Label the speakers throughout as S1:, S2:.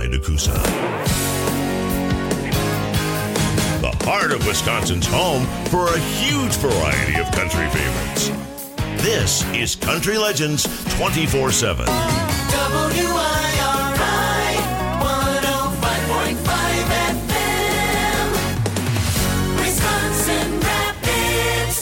S1: into Coosa. The heart of Wisconsin's home for a huge variety of country favorites. This is Country Legends 24/7.
S2: WIRI 105.5 FM, Wisconsin Rapids.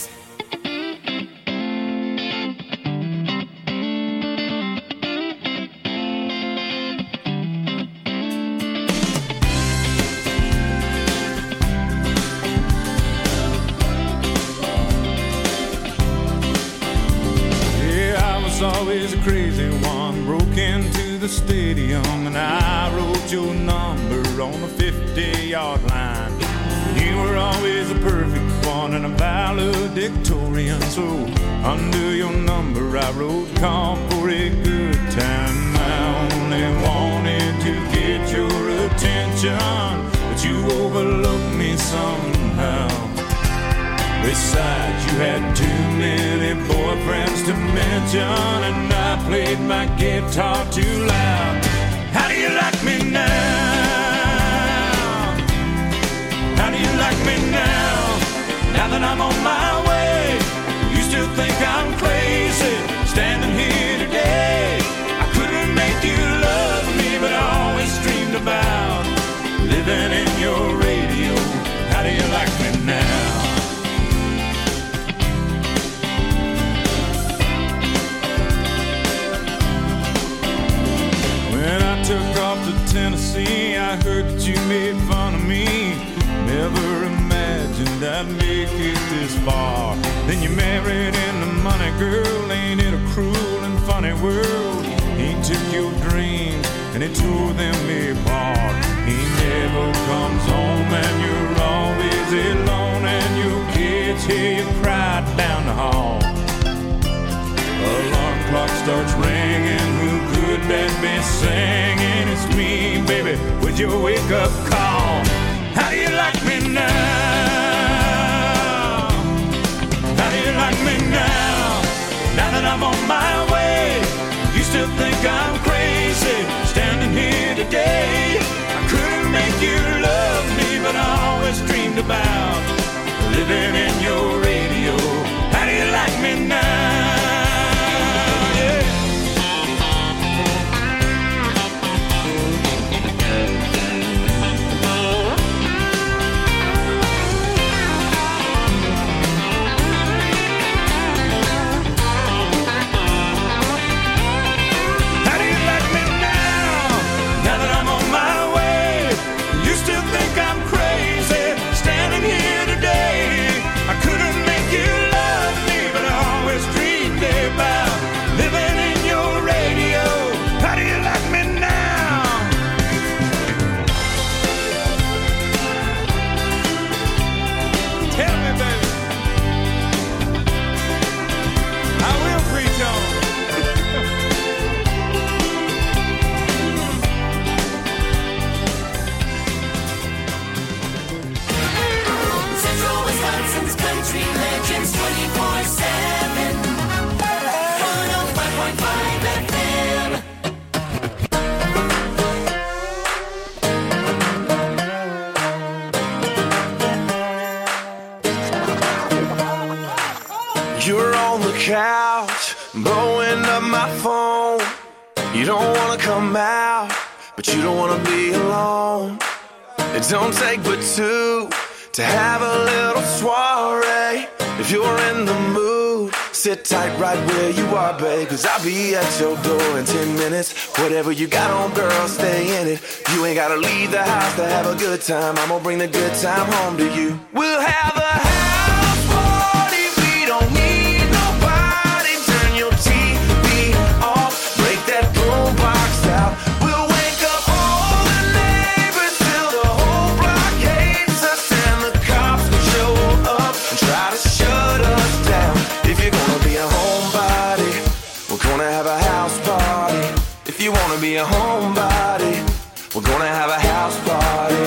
S3: Always a crazy one, broke into the stadium and I wrote your number on the 50-yard line. You were always a perfect one and a valedictorian, so under your number I wrote call for a good time. I only wanted to get your attention, but you overlooked me somehow. Besides, you had too many boyfriends to mention, and I played my guitar too loud. How do you like me now? How do you like me now? Now that I'm on my way, you still think I'm crazy, standing here today. I couldn't make you love me, but I always dreamed about living in your radio. How do you like me now? When I took off to Tennessee, I heard that you made fun of me. Never imagined I'd make it this far. Then you married into money, girl. Ain't it a cruel and funny world? He took your dreams and he tore them apart. He never comes home and you're always alone, and your kids hear you cry down the hall. Alarm clock starts ringing, who could that be singing? It's me, baby, with your wake-up call. How do you like me now? How do you like me now? Now that I'm on my way, you still think I'm crazy, standing here today. I couldn't make you love me, but I always dreamed about living in your radio. How do you like me now?
S4: You're on the couch, blowing up my phone. You don't wanna come out, but you don't wanna be alone. It don't take but two to have a little soiree. If you're in the mood, sit tight right where you are, babe, 'cause I'll be at your door in 10 minutes. Whatever you got on, girl, stay in it. You ain't gotta leave the house to have a good time. I'm gonna bring the good time home to you. We'll have a house party, we don't need nobody. Turn your TV off, break that boombox out. We'll wake up all the neighbors till the whole block hates us, and the cops will show up and try to shut us down. If you're gonna be a homebody, we're gonna have a house party. If you wanna be a homebody, we're gonna have a house party.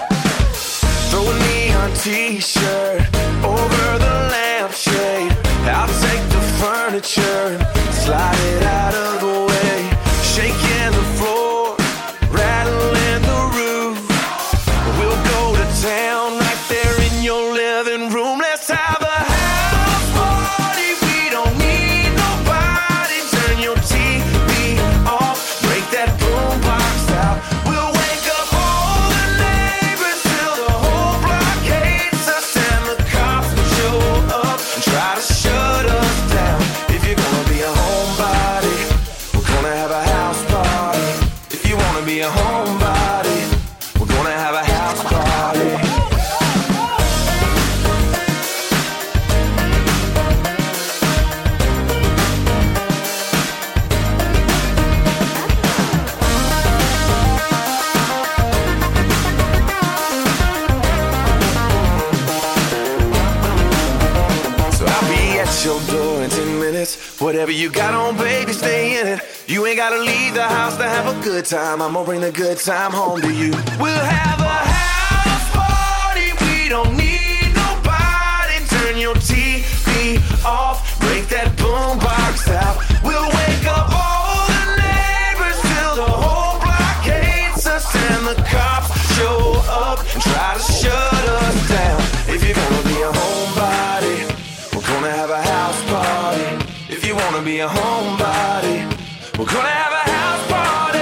S4: Throw a neon t-shirt over the lampshade. I'll take the furniture, slide it out of the way. Shaking the floor, rattling Whatever you got on, baby, stay in it. You ain't gotta leave the house to have a good time. I'm gonna bring the good time home to you. We'll have a house party. We don't need nobody. Turn your TV off. Break that boombox out. We'll wake up all the neighbors till the whole block hates us. And the cops show up and try to shut us down. If you're gonna be a homebody, we're gonna have a house party. If you wanna be a homebody, we're gonna have a house party.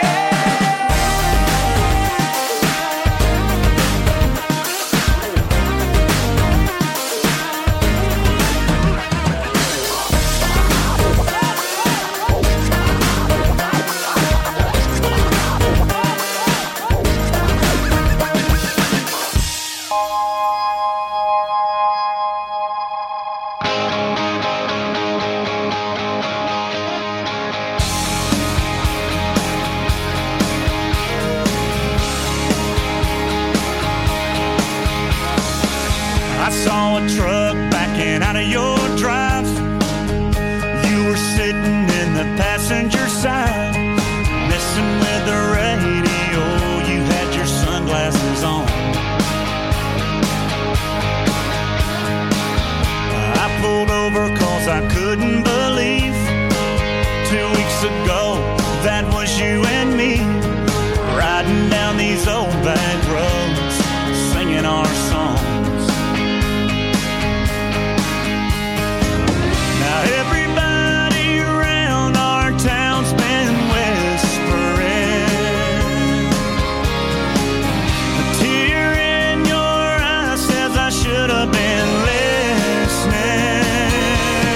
S5: I saw a truck backing out of your drive. You were sitting in the passenger side, messing with the radio. You had your sunglasses on. I pulled over 'cause I couldn't believe 2 weeks ago that was you and me, riding down these old back roads, singing our songs. Now everybody around our town's been whispering. A tear in your eye says I should have been listening.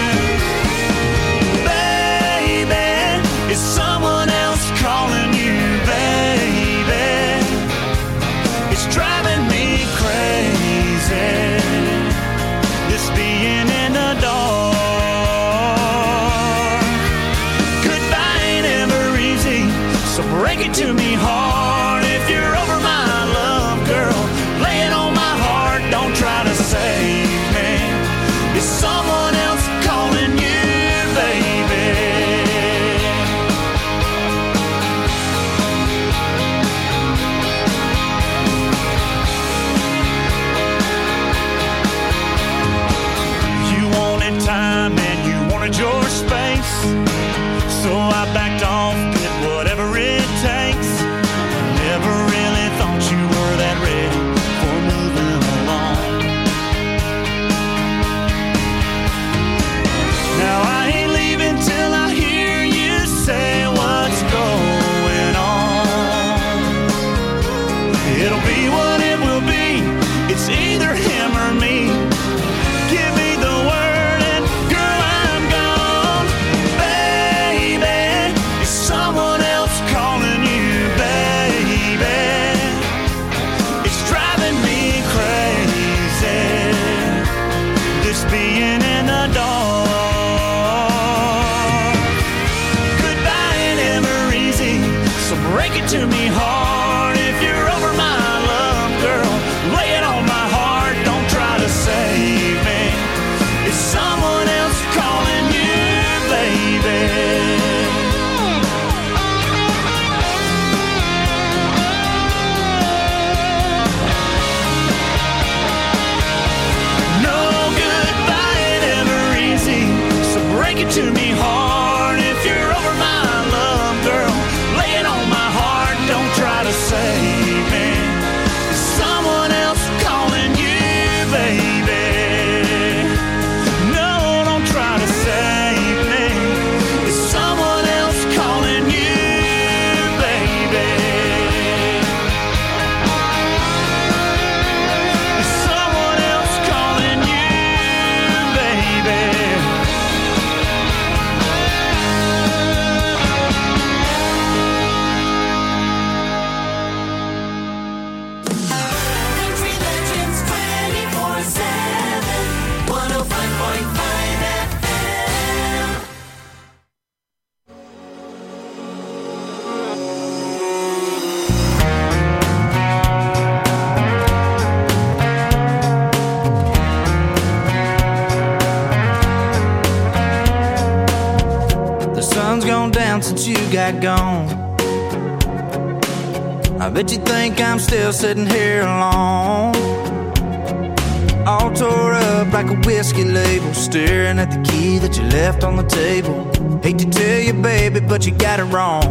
S5: Baby, is someone else calling you, baby? It's driving me crazy, this being in the dark. So break it to me hard. If you're over my love, girl, lay it on my heart. Don't try to save me. Is someone else calling you, baby? You wanted time and you wanted your space, so I backed off, did whatever it takes. Never really thought you were that ready for moving along. Now I ain't leaving till I hear you say what's going on. It'll be what it will be. It's either him or me. Give me the word and girl, I'm gone. Baby, is someone else calling you, baby? It's driving me crazy, this being in the dark. Goodbye ain't ever easy, so break it to me hard. If you're over my love, girl, lay it on my heart. Don't try to save me. Is someone else calling you, baby? No, goodbye ain't ever easy, so break it to me hard. If you're over my love, girl, lay it on my heart. Don't try
S6: around since you got gone. I bet you think I'm still sitting here alone, all tore up like a whiskey label, staring at the key that you left on the table. Hate to tell you, baby, but you got it wrong.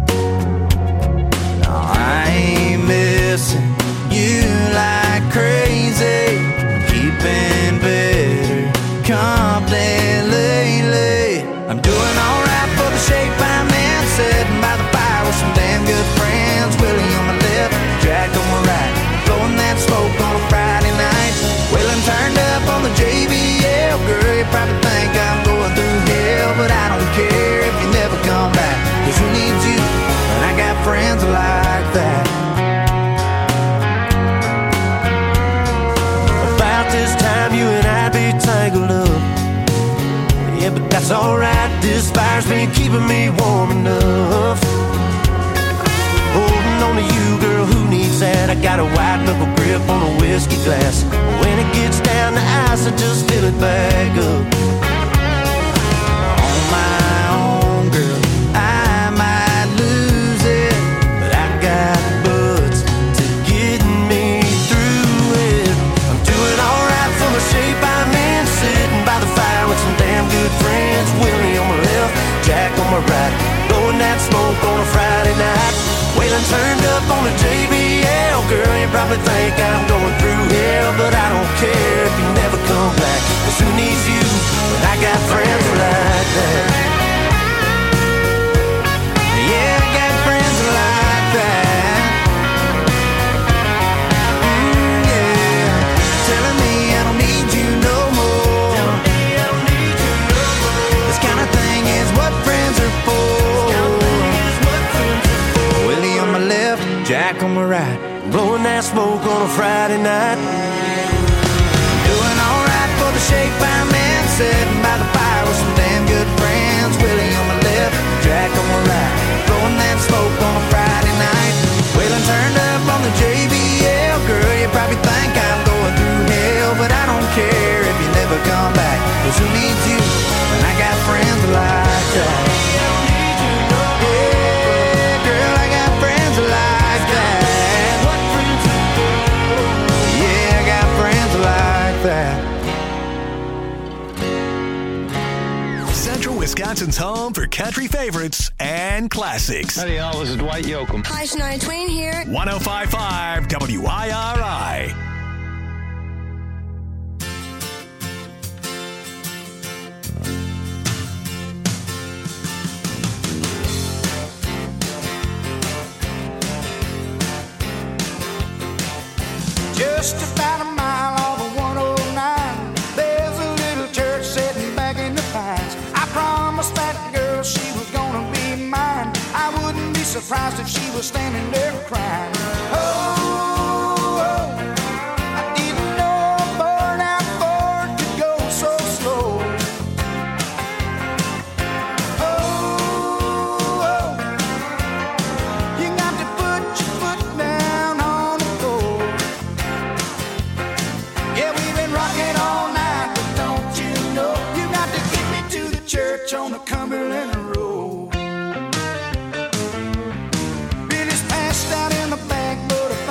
S6: No, I ain't missing you like crazy. I'm keeping better company lately. I'm doing alright for the shape I'm in, sitting by the fire with some damn good friends. Willie on my left, Jack on my right, blowing that smoke on a Friday night. Waylon turned up on the JBL. Girl, you probably think I'm going through hell, but I don't care if you never come back, 'cause who needs you when I got friends like that?
S5: About this time you and I'd be tangled up. Yeah, but that's alright, this fire's been keeping me warm enough. Holding on to you, girl, who needs that? I got a white knuckle grip on a whiskey glass. When it gets down to ice, I just fill it back up.
S6: On my own, girl, I might lose it, but I got buds to get me through it.
S5: I'm doing alright for the shape I'm in, sitting by the fire with some damn good friends. Willie on my left, Jack on my right, blowing that smoke on a Friday night. Waylon turned up on the JBL. Girl, you probably think I'm going through hell, but I don't care if you never come back, 'cause who needs you when I got friends like that?
S6: Yeah, I got friends like that. Yeah, telling me I don't need you no more. This kind of thing is what friends are for. Willie on my left, Jack on my right,
S5: Blowing that smoke on a Friday night.
S6: doing alright for the shape I'm in, sitting by the fire with some damn good friends. Willie on my left, Jack on my right, blowing that smoke on a Friday night. Waylon turned up on the JBL. Girl, you probably think I'm going through hell, but I don't care if you never come back, 'cause who needs you when I got friends like that? Yeah, girl, I got friends like that. Yeah, I got friends like that.
S7: Central Wisconsin's home for country favorites and classics.
S8: Howdy, y'all. This is Dwight Yoakam.
S2: Hi, Shania Twain here.
S7: 105.5 WIRI.
S6: Just about a mile off of 109, there's a little church sitting back in the pines. I promised that girl she was gonna be mine. I wouldn't be surprised if she was standing there crying. Oh, I didn't know a burnout Ford could go so slow. Oh, you got to put your foot down on the floor. Yeah, we've been rocking all night, but don't you know you got to get me to the church on the Cumberland Road. Billy's passed out in the back, but a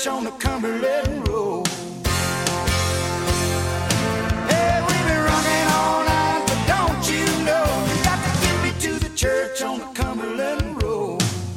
S6: church on the Cumberland Road. Hey, we've been running all night, but don't you know you got to get me to the church on the Cumberland Road.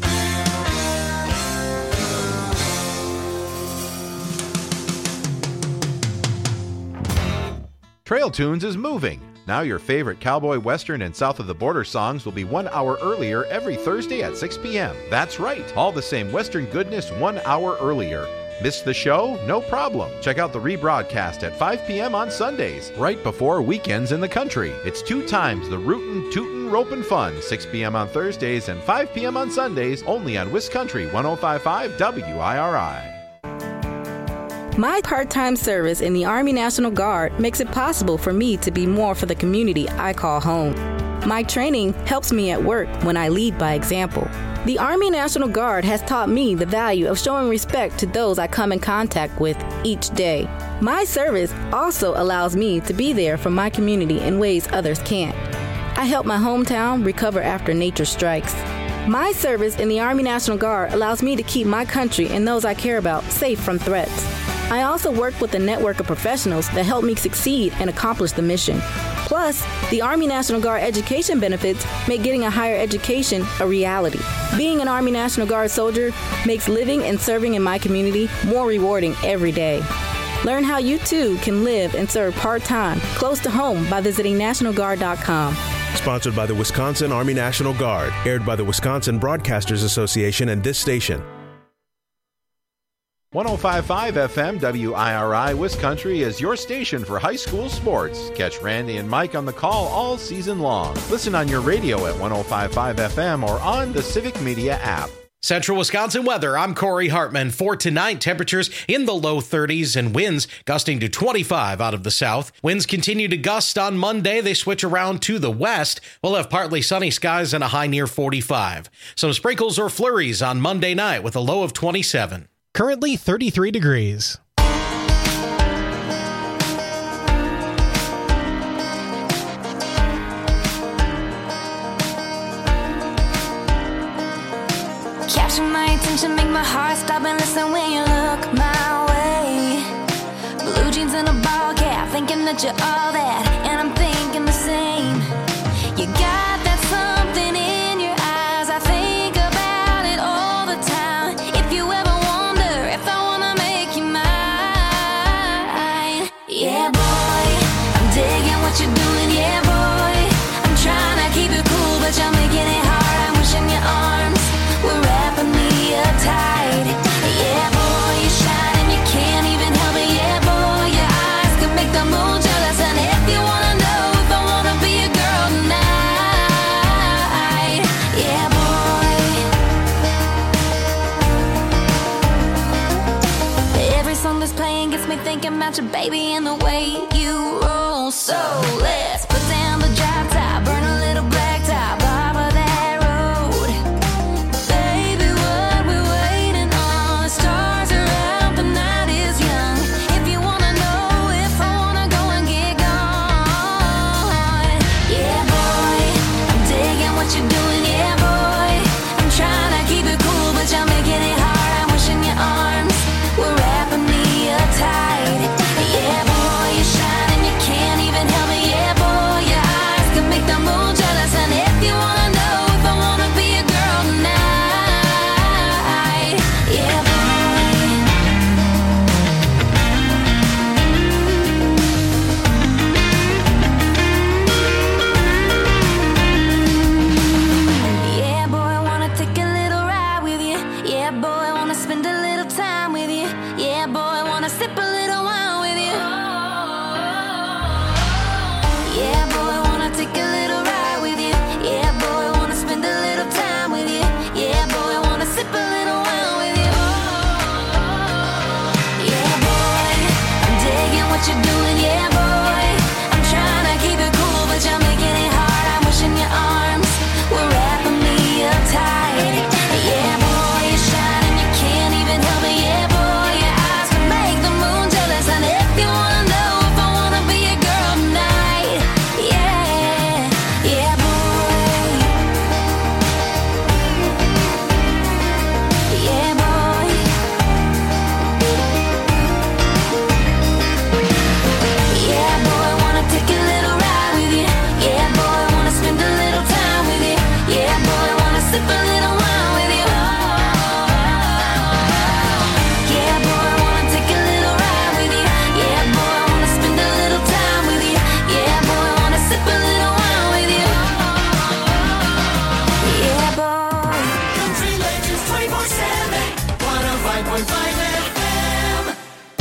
S8: Trail Tunes is moving. Now your favorite cowboy, western, and south of the border songs will be 1 hour earlier every Thursday at 6 p.m. That's right, all the same western goodness 1 hour earlier. Missed the show? No problem. Check out the rebroadcast at 5 p.m. on Sundays, right before weekends in the country. It's 2 times the rootin', tootin', ropin' fun, 6 p.m. on Thursdays and 5 p.m. on Sundays, only on WisCountry 105.5 WIRI.
S9: My part-time service in the Army National Guard makes it possible for me to be more for the community I call home. My training helps me at work when I lead by example. The Army National Guard has taught me the value of showing respect to those I come in contact with each day. My service also allows me to be there for my community in ways others can't. I help my hometown recover after nature strikes. My service in the Army National Guard allows me to keep my country and those I care about safe from threats. I also work with a network of professionals that help me succeed and accomplish the mission. Plus, the Army National Guard education benefits make getting a higher education a reality. Being an Army National Guard soldier makes living and serving in my community more rewarding every day. Learn how you too can live and serve part-time close to home by visiting NationalGuard.com.
S10: Sponsored by the Wisconsin Army National Guard. Aired by the Wisconsin Broadcasters Association and this station.
S8: 105.5 FM WIRI WisCountry is your station for high school sports. Catch Randy and Mike on the call all season long. Listen on your radio at 105.5 FM or on the Civic Media app.
S11: Central Wisconsin weather. I'm Corey Hartman. For tonight, temperatures in the low 30s and winds gusting to 25 out of the south. Winds continue to gust on Monday. They switch around to the west. We'll have partly sunny skies and a high near 45. Some sprinkles or flurries on Monday night with a low of 27.
S12: Currently 33 degrees.
S2: Capture my attention, make my heart stop and listen when you look my way. Blue jeans and a ball cap, thinking that you're all that, and I'm thinking the same. You got that something in your eyes, I think about it all the time. If you ever wonder if I wanna make you mine, yeah boy, I'm digging what you're doing, yeah boy. I'm trying to keep it cool, but you're making it hard. I'm wishing your arms were wrapping me up tight. Yeah boy, you shine and you can't even help it. Yeah boy, your eyes can make the moon jealous. And if you wanna know if I wanna be a girl tonight, yeah boy. Every song that's playing gets me thinking about your baby and the way you roll. So let's put down the drop top, burn a little black top off of that road. Baby, what we waiting on? The stars are out, the night is young. If you wanna know if I wanna go and get gone, yeah boy, I'm digging what you're doing, yeah boy. I'm trying to keep it cool, but you're making it hard. I'm wishing your arms were wrapping me up tight. Yeah boy, you shine and you can't even help it. Yeah boy, your eyes can make the moon jealous. And if you wanna know if I wanna be a girl tonight, yeah boy. Yeah boy, I wanna take a little ride with you. Yeah boy, I wanna spend a little time with you. Yeah boy, I wanna sip a little wine with you. Yeah boy, I wanna take a little ride with you. Yeah boy, I wanna spend a little time with you. Yeah boy, I wanna sip a little wine with you. Yeah boy, I'm digging what you're doing. Yeah boy, I'm trying to keep it cool, but you're making it hard. I'm wishing your arms were wrapping me up tight. Yeah boy, you shine and you can't even help it. Yeah boy,
S13: 105.5 FM.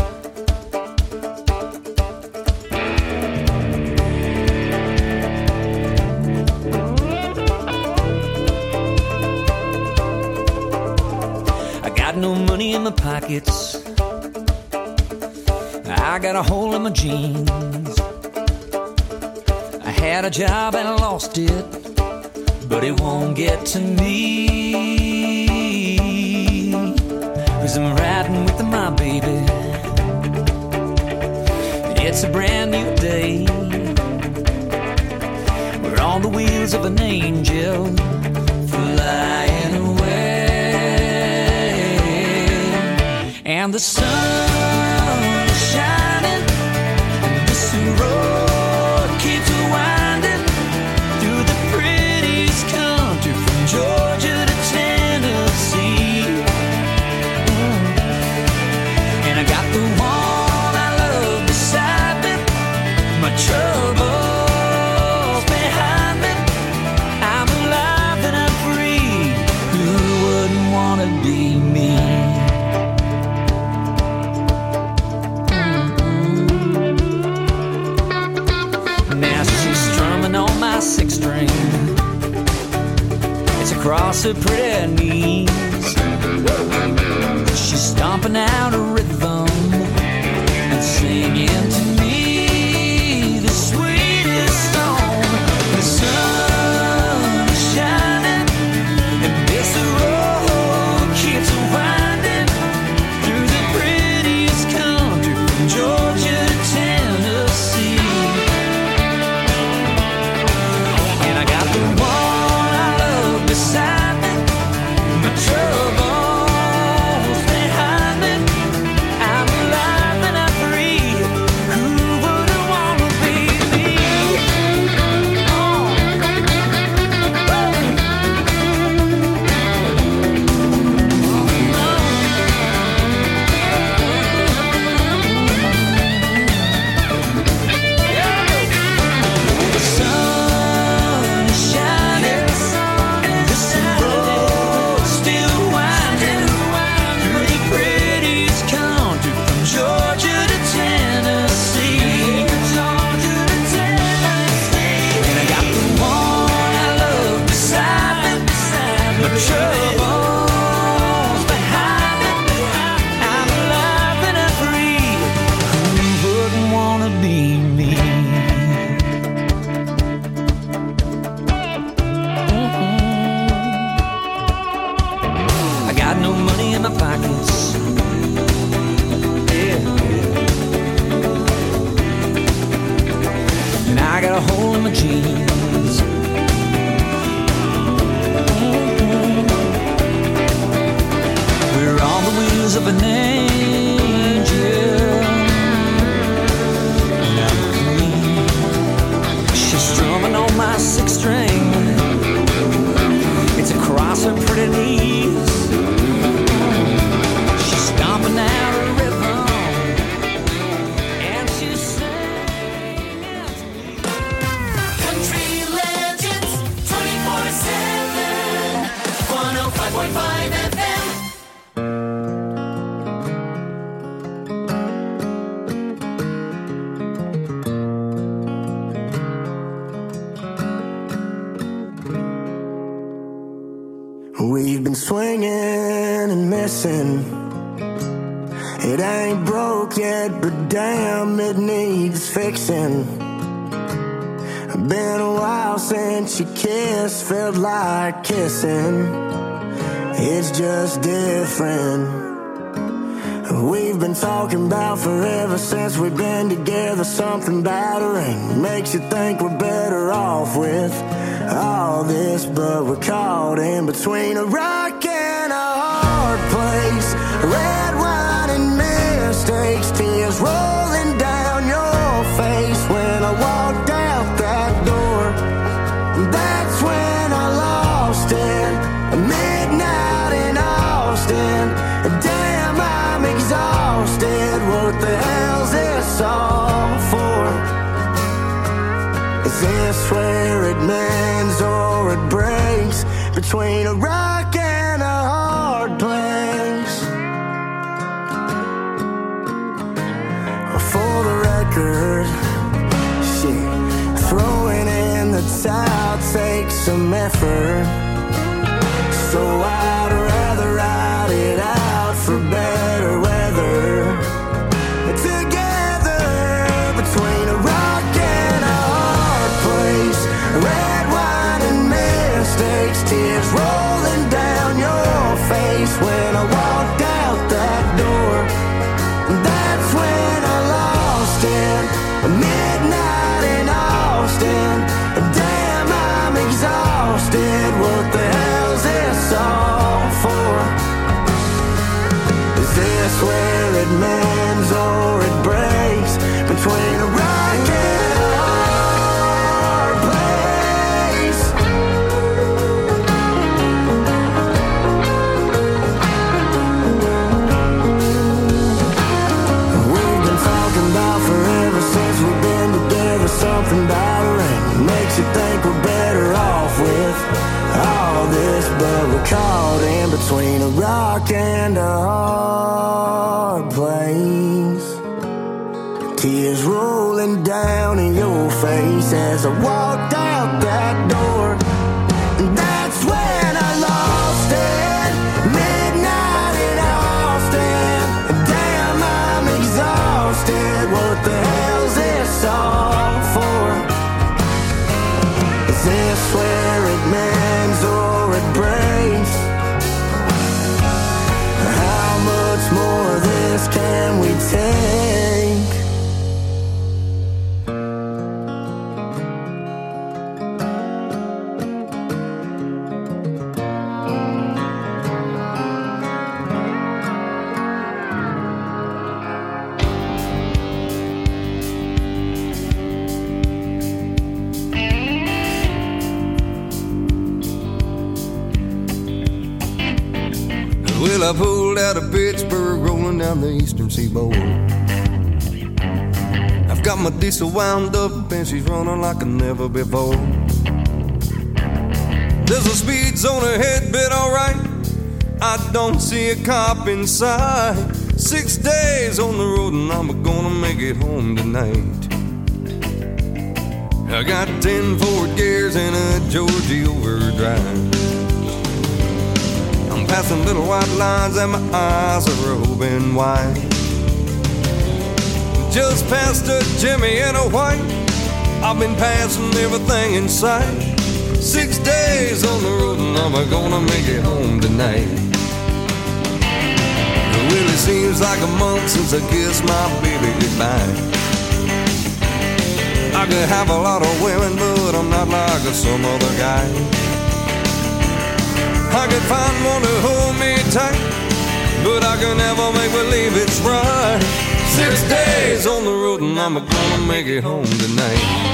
S14: I got no money in my pockets. I got a hole in my jeans. I had a job and I lost it, but it won't get to me, 'cause I'm riding with my baby. It's a brand new day. We're on the wheels of an angel flying away, and the sun is shining, and this road keeps winding through the prettiest country from Georgia to Tennessee. And I got the one I love beside me, my troubles behind me. I'm alive and I'm free. Who wouldn't want to be me? Now she's strumming on my six string. It's across her pretty knees. She's stomping out a rhythm and singing to me the sweetest song. The sun is shining and this road keeps winding through the prettiest country from Georgia to Tennessee. And I got the one I love beside me, my troubles behind me. I'm alive and I'm free. Who wouldn't want to be me? The sun is shining and this road's still winding through the prettiest country from Georgia to Tennessee. And I got the one I love beside me, my troubles behind me. I'm alive and I'm free. Who wouldn't want to be me? I got no money in my pockets. Yeah. And I got a hole in my jeans. We're on the wheels of an angel. And I'm clean. She's strumming on my six string. It's across her pretty knees. She's stomping out a rhythm, and she's singing to me.
S13: Country Legends 24/7. 105.5 FM.
S15: We've been swinging and missing. It ain't broke yet, but damn, it needs fixing. Been a while since you kissed, felt like kissing. It's just different. We've been talking about forever since we've been together. Something battering makes you think we're better off with all this, but we're caught in between a rock and a hard place. Red wine and mistakes, tears rolling down your face. When I walked out that door, that's when I lost it. Midnight in Austin, damn, I'm exhausted. What the hell's this all for? Is this where it mends or it breaks? Between a rock and a hard place. some effort. So I'd rather ride it out for better weather. Together between a rock and a hard place. Red wine and mistakes, tears rolling down your face. When I walked out that door, that's when I lost it. Midnight in Austin. Damn, I'm exhausted. What the hell's this all for? Is this where it mends or it breaks? Between a rock and a hard place. We've been talking about forever since we've been together. Something about her and makes you think we're better off with all this, but we're caught in between a rock and a hard place. Tears rolling down in your face as I walked out that door. And that's when I lost it. Midnight in Austin. Damn, I'm exhausted. What the hell's this all for? Is this where it mends or it breaks? How much more of this can we take?
S16: Well, I pulled out of Pittsburgh, rolling down the eastern seaboard. I've got my diesel wound up and she's running like a never before. There's a speed zone ahead, but alright, I don't see a cop in sight. 6 days on the road and I'm gonna make it home tonight. I got 10 forward gears and a Georgie overdrive. I'm passing little white lines and my eyes are open wide. Just past a Jimmy and a white, I've been passing everything in sight. 6 days on the road and I'm gonna make it home tonight. Well, it seems like a month since I kissed my baby goodbye. I could have a lot of women, but I'm not like some other guy. I could find one to hold me tight, but I can never make believe it's right. 6 days on the road and I'm gonna make it home tonight.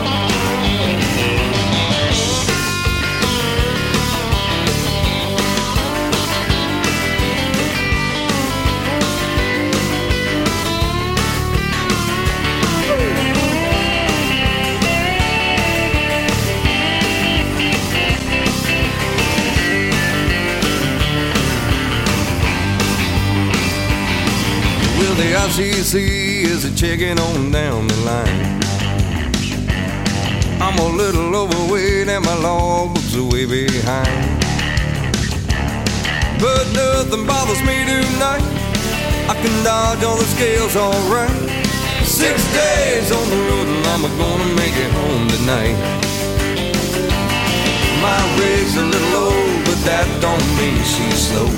S16: The ICC is a checking on down the line. I'm a little overweight and my logbook's way behind. But nothing bothers me tonight. I can dodge all the scales alright. 6 days on the road and I'm gonna make it home tonight. My rig's a little old, but that don't mean she's slow.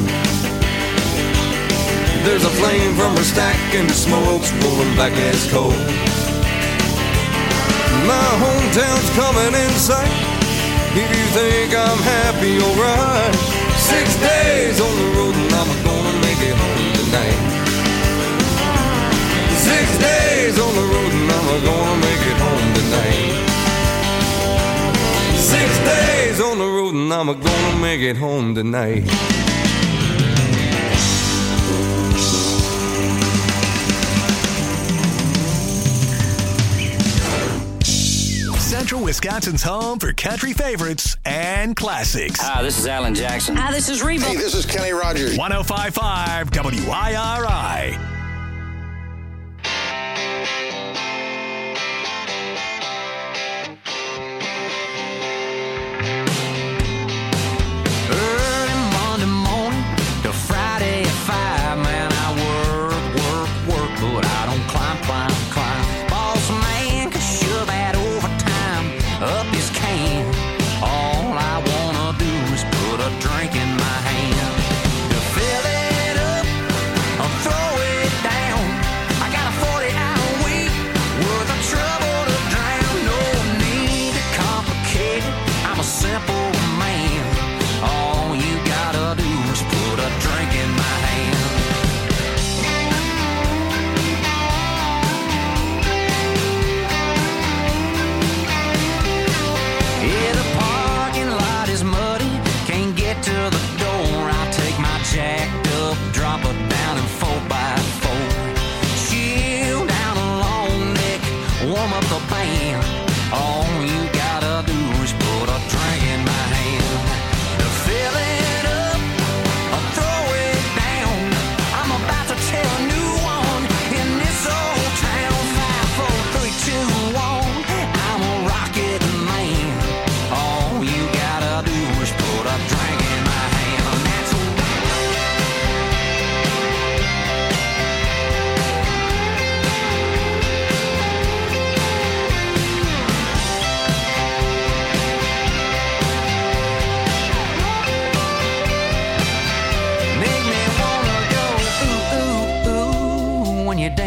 S16: There's a flame from her stack and the smoke's rolling back as coal. My hometown's coming in sight. If you think I'm happy, alright. 6 days on the road and I'm gonna make it home tonight. 6 days on the road and I'm gonna make it home tonight. 6 days on the road and I'm gonna make it home tonight.
S7: Central Wisconsin's home for country favorites and classics.
S17: Hi, this is Alan Jackson.
S18: Hi, this is Reba.
S19: Hey, this is Kenny Rogers.
S7: 105.5 WIRI.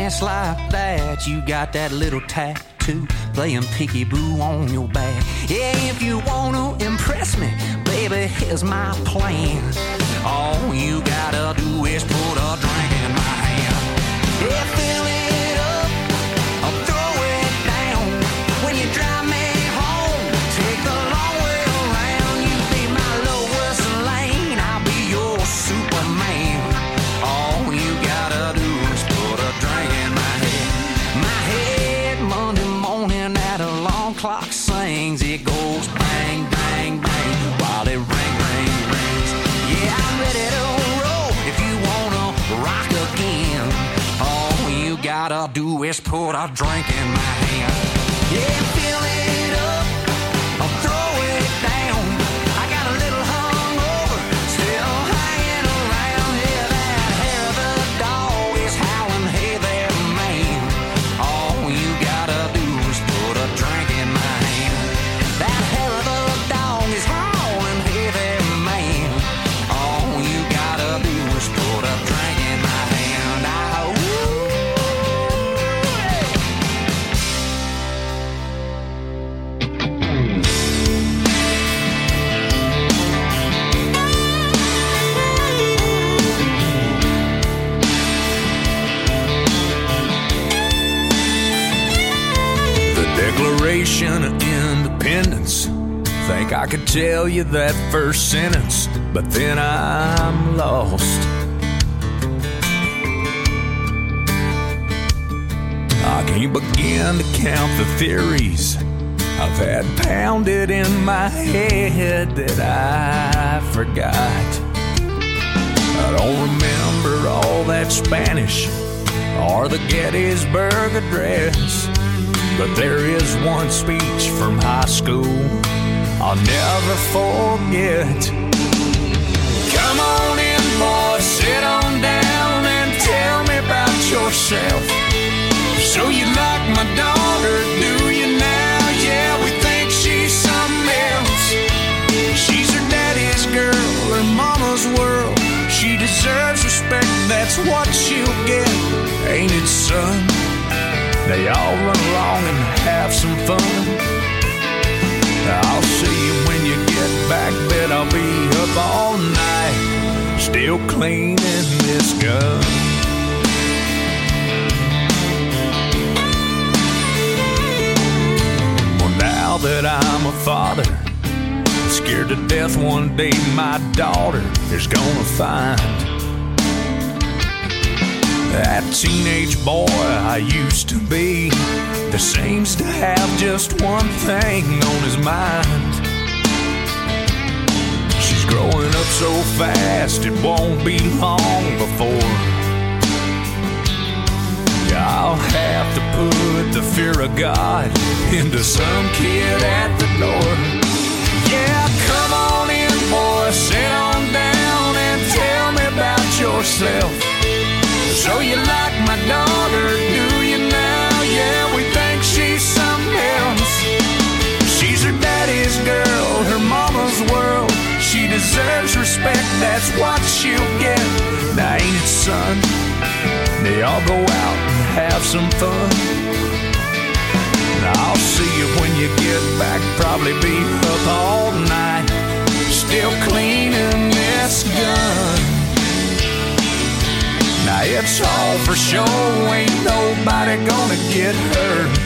S14: dress like that, you got that little tattoo playing peekaboo on your back. Yeah, if you wanna impress me, baby, here's my plan. All you gotta do is put a drink in my hand. Yeah, fill it up, I'll throw it down. When you drive me home, take the long way around. You be my lowest lane, I'll be your Superman. All you gotta do is put a drink in my head. My head Monday morning at alarm clock sings. It goes bang, bang, bang while it ring, ring, rings. Yeah, I'm ready to roll if you wanna rock again. All you gotta do is put a drink in my hand. Yeah, fill it up, I'll throw it down. I got a little hungover, still hanging around. Yeah, that hair of the dog is howling, hey there, man. All you gotta do is put a drink in my hand. That hair of the dog is howling, hey there, man. All you gotta do is put a drink in my hand.
S16: The Declaration of Independence. Think I could tell you that first sentence, but then I'm lost. I can't begin to count the theories I've had pounded in my head that I forgot. I don't remember all that Spanish or the Gettysburg Address, but there is one speech from high school I'll never forget. Come on in, boys, sit on down and tell me about yourself. So you like my daughter, do you now? Yeah, we think she's something else. She's her daddy's girl, her mama's world. She deserves respect, that's what she'll get. Ain't it, son? They all run along and have some fun. I'll see you when you get back, bet I'll be up all night, still cleaning this gun. Well, now that I'm a father, scared to death one day my daughter is gonna find that teenage boy I used to be that seems to have just one thing on his mind. She's growing up so fast it won't be long before I'll have to put the fear of God into some kid at the door. Yeah, come on in, boy, sit on down and tell me about yourself. So you like my daughter, do you now? Yeah, we think she's something else. She's her daddy's girl, her mama's world. She deserves respect, that's what she'll get. Now ain't it, son? They all go out and have some fun. Now I'll see you when you get back, probably be up all night, still cleaning this gun. Now it's all for show, ain't nobody gonna get hurt.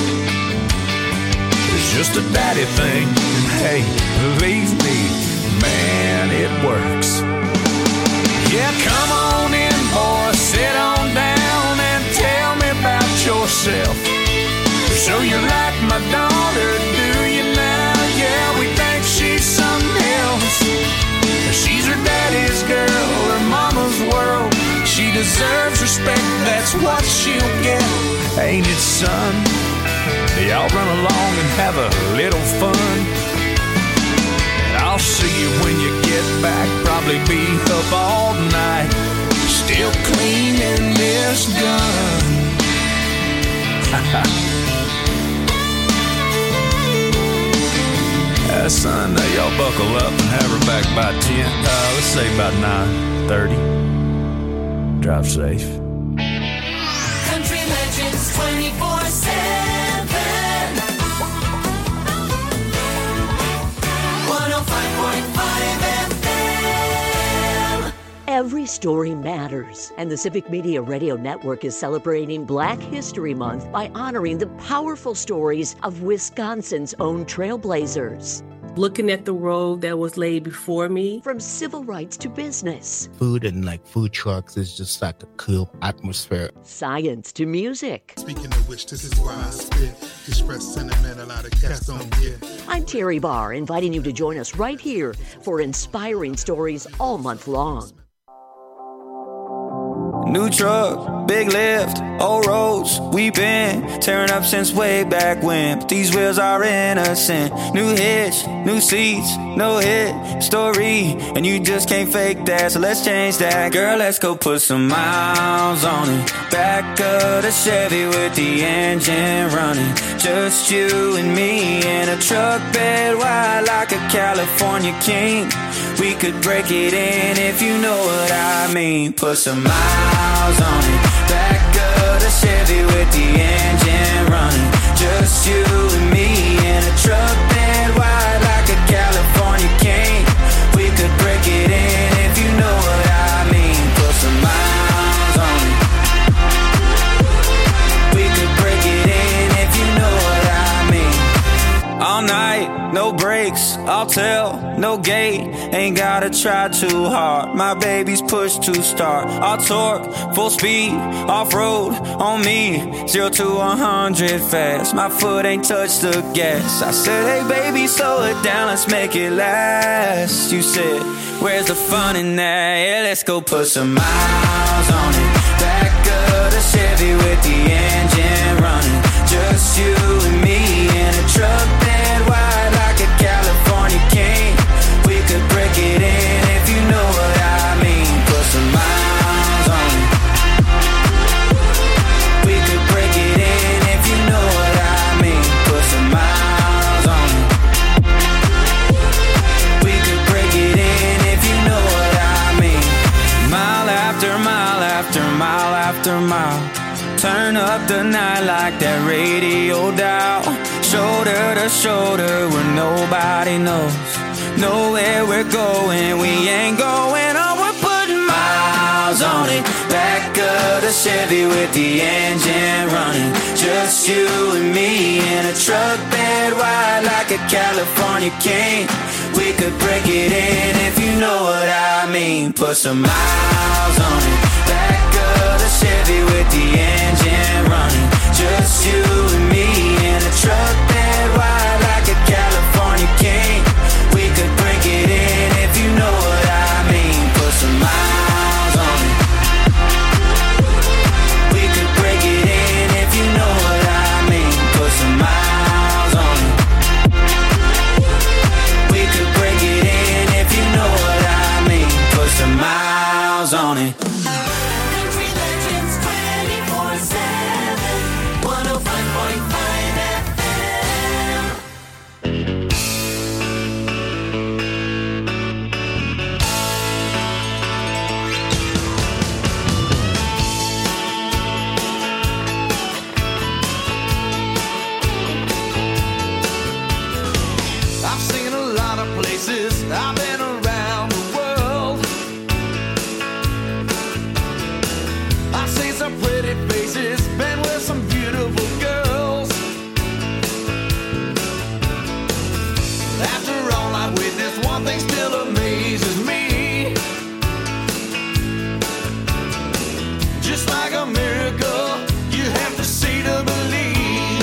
S16: It's just a daddy thing, and hey, believe me, man, it works. Yeah, come on in, boy, sit on down and tell me about yourself. So you like my daughter, do you now? Yeah, we think she's something else. She's her daddy's girl, her mama's world. She deserves respect, that's what she'll get. Ain't it, son? They all run along and have a little fun. And I'll see you when you get back, probably be up all night, still cleaning this gun. Son, now y'all buckle up and have her back by 10. Let's say about 9:30. Drive safe.
S13: Country 24/7. 105.5 FM.
S17: Every story matters, and the Civic Media Radio Network is celebrating Black History Month by honoring the powerful stories of Wisconsin's own trailblazers.
S18: Looking at the road that was laid before me.
S17: From civil rights to business.
S19: Food and like food trucks is just like a cool atmosphere.
S17: Science to music.
S20: Speaking of which, this is why I spit. Express sentiment a lot of cats don't get.
S17: I'm Terry Barr, inviting you to join us right here for inspiring stories all month long.
S6: New truck, big lift, old roads, we been tearing up since way back when. But these wheels are innocent. New hitch, new seats, no hit story, and you just can't fake that, so let's change that. Girl, let's go put some miles on it. Back of the Chevy with the engine running. Just you and me in a truck bed wide like a California king. We could break it in if you know what I mean. Put some miles on it. Back of the Chevy with the engine running. Just you and me in a truck bed wide like a California king. We could break it in if you know what I mean. Put some miles on it. We could break it in if you know what I mean. All night, no brakes, I'll tell, no gate. Ain't gotta try too hard. My baby's push to start. I'll torque, full speed, off-road on me. 0 to 100 fast. My foot ain't touched the gas. I said, hey baby, slow it down, let's make it last. You said, where's the fun in that? Yeah, let's go put some miles on it. Back of the Chevy with the engine running. Just you and me in a truck bed wide like a California king. We could break it in if you know what I mean. Put some miles on it. We could break it in if you know what I mean. Put some miles on it. We could break it in if you know what I mean. Mile after mile after mile after mile. Turn up the night like that radio dial. Shoulder to shoulder where nobody knows. Know where we're going, we ain't going on. We're putting miles on it. Back of the Chevy with the engine running. Just you and me in a truck bed wide like a California king. We could break it in if you know what I mean. Put some miles on it. Back of the Chevy with the engine running. Just you and me in a truck bed wide like a California king. We could break it in if you know what I mean. Put some miles on it. We could break it in if you know what I mean. Put some miles on it. We could break it in if you know what I mean. Put some miles on it.
S13: Country Legends 24/7. 105.5 FM.
S5: I've seen a lot of places, I've been around the world. I've seen some pretty faces, been with some beautiful girls. After all I've witnessed, one thing still amazes me. Just like a miracle, you have to see to believe.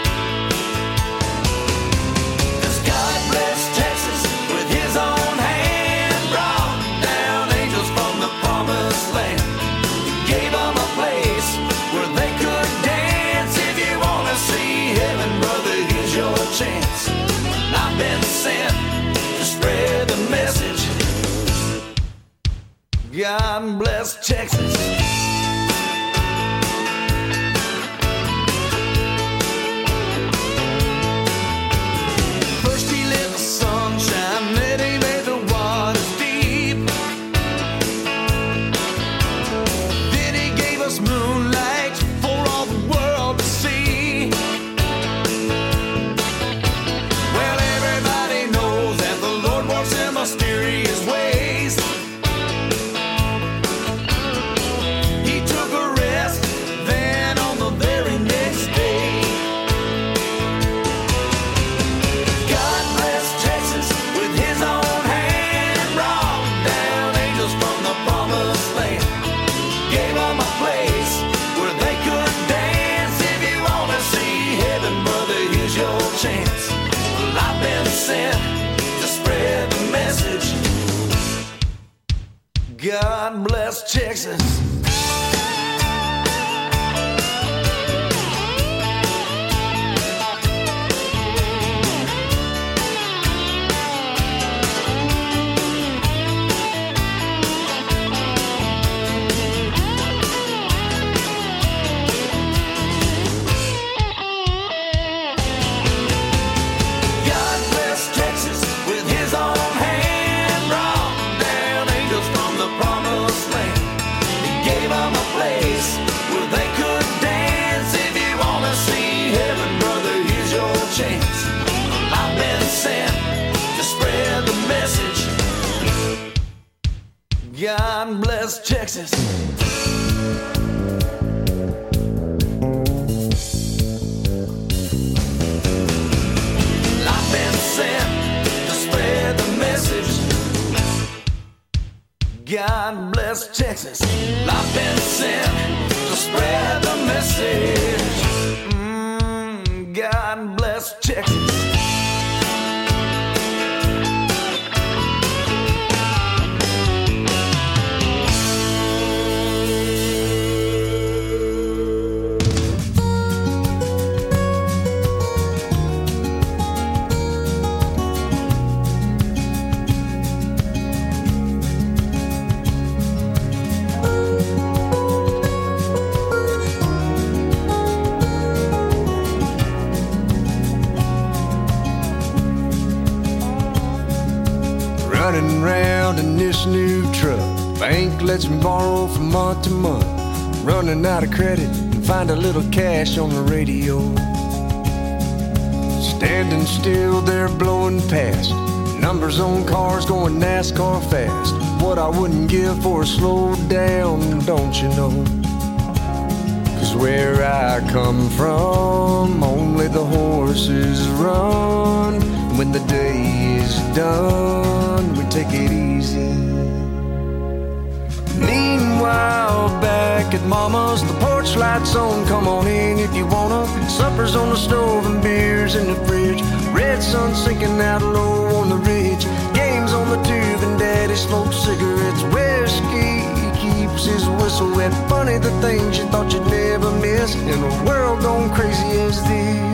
S5: God bless Texas with his own hand. Brought down angels from the promised land. Gave them a place where they could dance. If you want to see heaven, brother, here's your chance. I've been sent to spread the message. God bless Texas. First he let the sunshine, then he made the waters deep. Then he gave us moonlight for all the world to see.
S4: God bless Texas. God bless Texas. I've been sent to spread the message. God bless Texas. I've been sent to spread the message. God bless Texas.
S21: Running around in this new truck. Bank lets me borrow from month to month. Running out of credit and find a little cash on the radio. Standing still there blowing past. Numbers on cars going NASCAR fast. What I wouldn't give for a slow down, don't you know? 'Cause where I come from, only the horses run. When the day is done, we take it easy. Meanwhile, back at Mama's, the porch lights on, come on in if you wanna. Supper's on the stove and beers in the fridge. Red sun sinking out low on the ridge. Games on the tube and Daddy smokes cigarettes. Whiskey keeps his whistle wet. Funny the things you thought you'd never miss in a world gone crazy as this.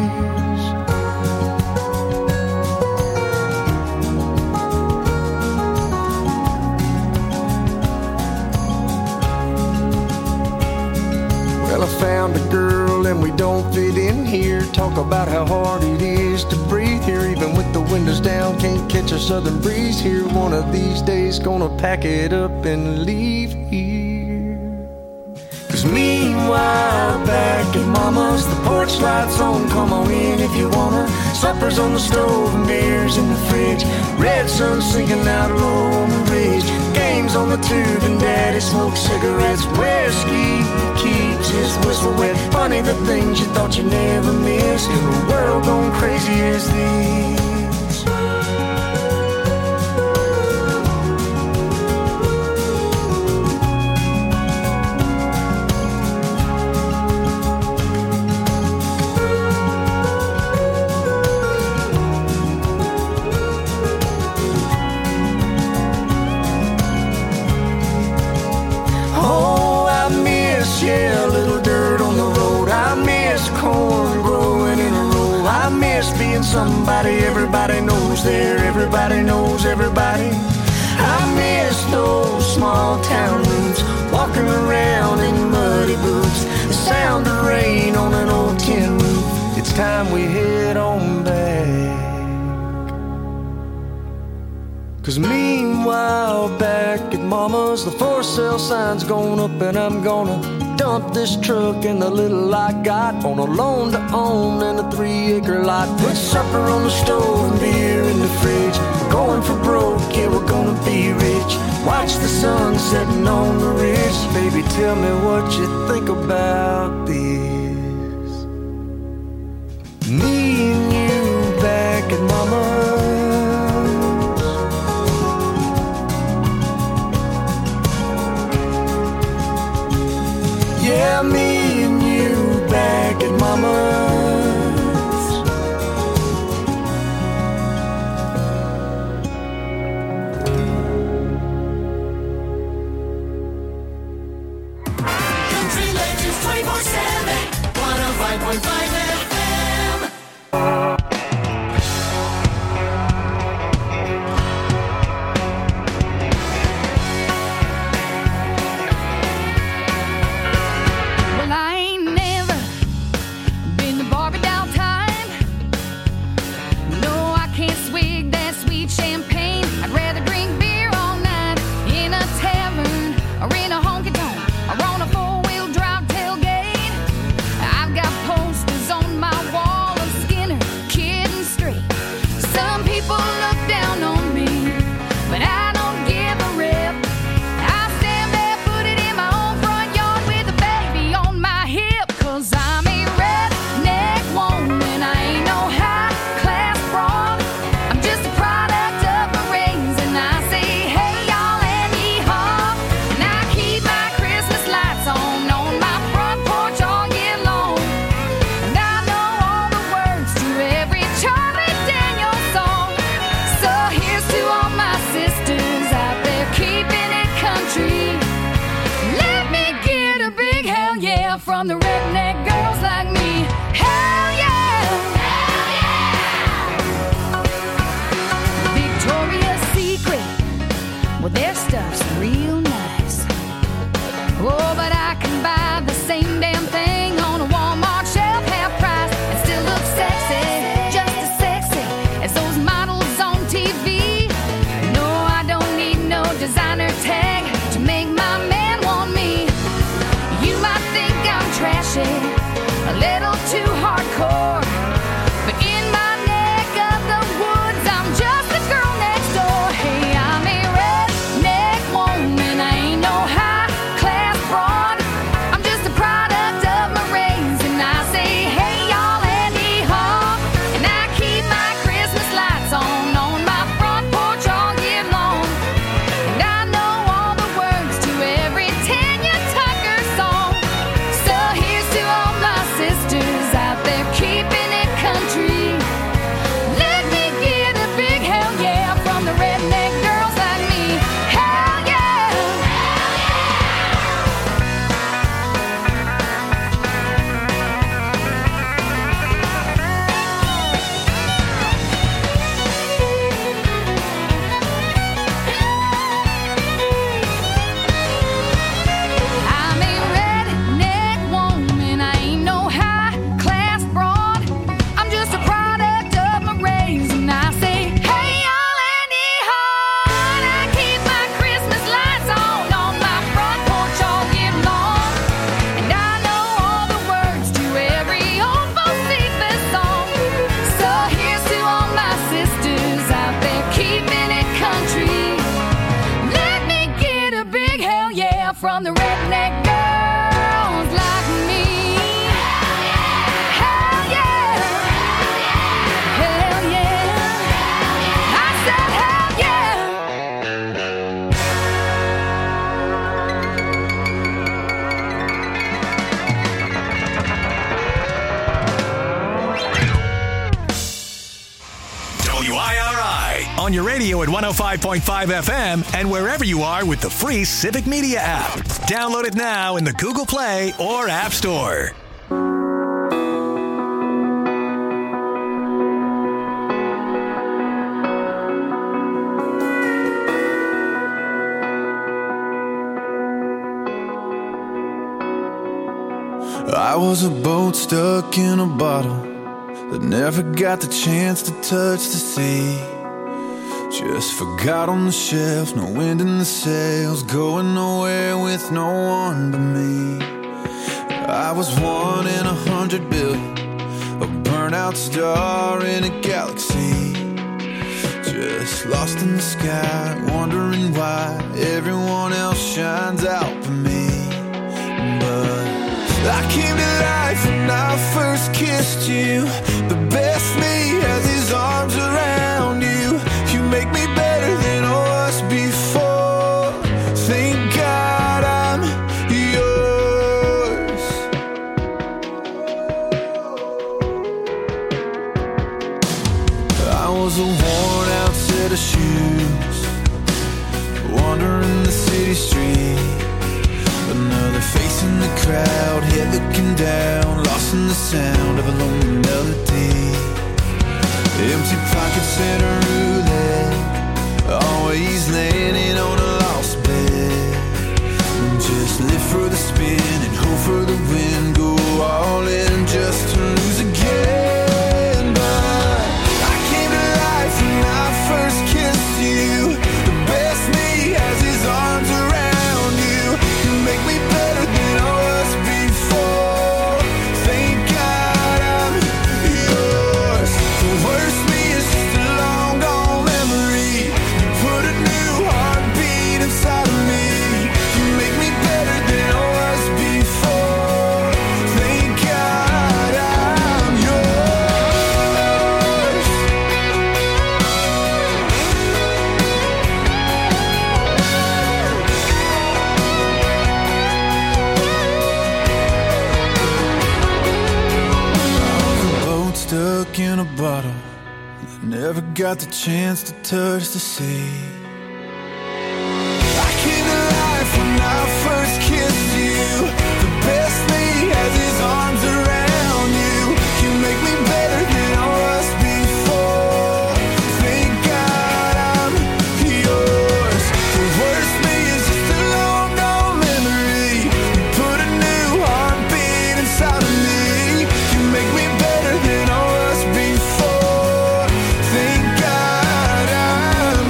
S21: Well, I found a girl and we don't fit in here. Talk about how hard it is to breathe here. Even with the windows down, can't catch a southern breeze here. One of these days gonna pack it up and leave here. 'Cause meanwhile, back at Mama's, the porch lights on, come on in if you wanna. Supper's on the stove and beers in the fridge. Red sun sinking out low on the ridge. Games on the tube and Daddy smokes cigarettes. Whiskey keeps his whistle wet. Funny the things you thought you'd never miss in a world gone crazy as this. Yeah, a little dirt on the road. I miss corn growing in a row. I miss being somebody everybody knows there. Everybody knows everybody. I miss those small town roots. Walking around in muddy boots. The sound of rain on an old tin roof. It's time we head on back. 'Cause meanwhile, back at Mama's, the for sale sign's going up and I'm gonna dump this truck and the little I got on a loan to own and a 3-acre lot. Put supper on the stove and beer in the fridge. We're going for broke, yeah, we're gonna be rich. Watch the sun setting on the ridge. Baby, tell me what you think about this. Me and you back at Mama's. Yeah, me and you back at Mama's.
S2: Well, I ain't never been to Barbie doll time. No, I can't swig that sweet champagne. I'd rather drink beer all night in a tavern or in a honky tonk or on a four-wheel drive tailgate. I've got posters on my wall of Skinner, Kid and Straight. Some people look down on me, but I don't give a rip. I stand barefooted in my own front yard with a baby on my hip. 'Cause I'm a redneck woman, I ain't no high-class broad. I'm just a product of my raising. I say, hey, y'all, and yee-haw. And I keep my Christmas lights on my front porch all year long. And I know all the words to every Charlie Daniels song. So here's to all my sisters out there keeping it country. Let me get a big hell yeah from the redneck girls like me. Hell yeah! Hell yeah! Victoria's Secret, well, their stuff's real nice. Oh, but I can buy the same damn thing on a Walmart shelf, half price, and still look sexy, just as sexy as those models on TV. No, I don't need no designer tag to make my man want me. You might think I'm trashy, a little too hardcore, but in my neck of the woods, I'm just the girl next door. Hey, I'm a redneck woman, I ain't no high-class broad. I'm just a product of my raising. I say, hey, y'all, and yee-haw. And I keep my Christmas lights on my front porch all year long. And I know all the words to every Tanya Tucker song. So here's to all my sisters out there keeping it country. Let me get a big hell yeah from the redneck girls like me. Hell yeah! I'm a redneck woman, I ain't no high-class broad. I'm just a product of my raising. I say, hey, y'all, and yee-haw. And I keep my Christmas lights on my front porch all year long. And I know all the words to every old Bo Cephas song. So here's to all my sisters out there keeping it country. Let me get a big hell yeah from the redneck girls like me. Hell yeah! Hell yeah! I said hell yeah!
S7: WIRI on your radio at 105.5 FM and wherever you are with the free Civic Media app. Download it now in the Google Play or App Store.
S3: I was a boat stuck in a bottle that never got the chance to touch the sea. Just forgot on the shelf, no wind in the sails, going nowhere with no one but me. I was 1 in 100 billion, a burnout star in a galaxy. Just lost in the sky, wondering why everyone else shines out for me. But I came to life when I first kissed you. The best me has his arms around you. You make me better than I was before. Thank God I'm yours. I was a worn out set of shoes, wandering the city street. Another face in the crowd,
S6: head looking down, lost in the sound of a lonely melody. Empty pockets and a roulette, always landing on a lost bet. Just live for the spin and hope for the win. Go all in just to lose again. But I came to life when I first kissed you. The best me has his arms around you. You make me better than I was before. Thank God I'm yours. The worst me is just a long gone memory. You put a new heartbeat inside of me. You make me better than I was before. Thank God I'm yours. The boat stuck in a bottle that never got the chance to touch the sea. I came to life when I first kissed you. The best me has his arms around you. You make me better than I was before. Thank God I'm yours. The worst me is just a long gone memory. You put a new heartbeat inside of me. You make me better than I was before. Thank God I'm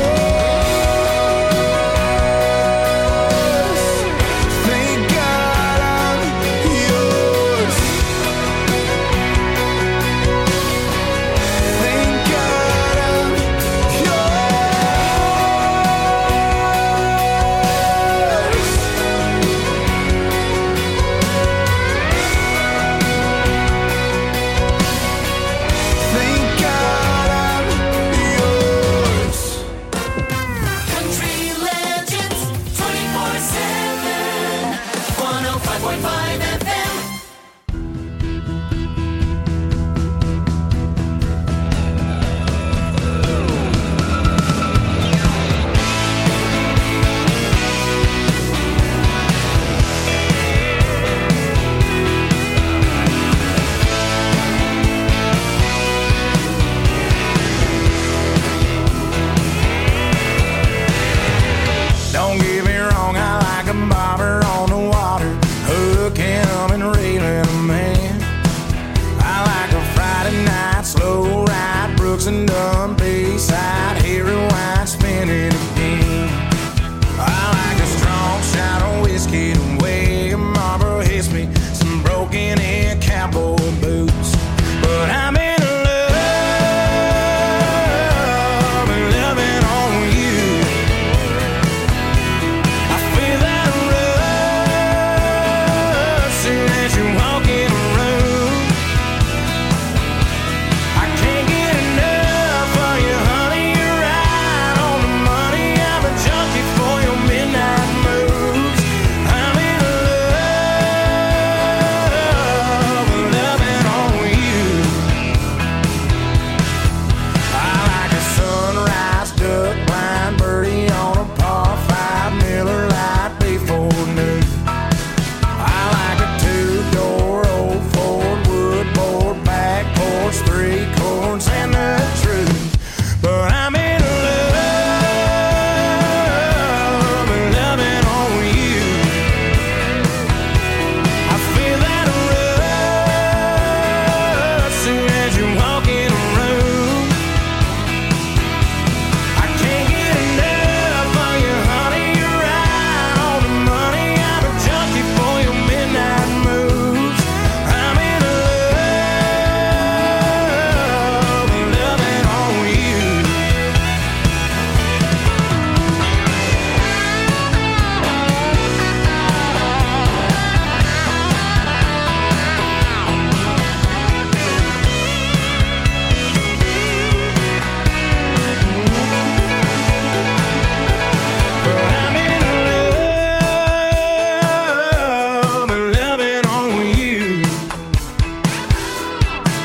S6: yours. Thank God I'm yours. Thank God I'm Thank God I'm yours.
S13: Country Legends 24/7. 105.5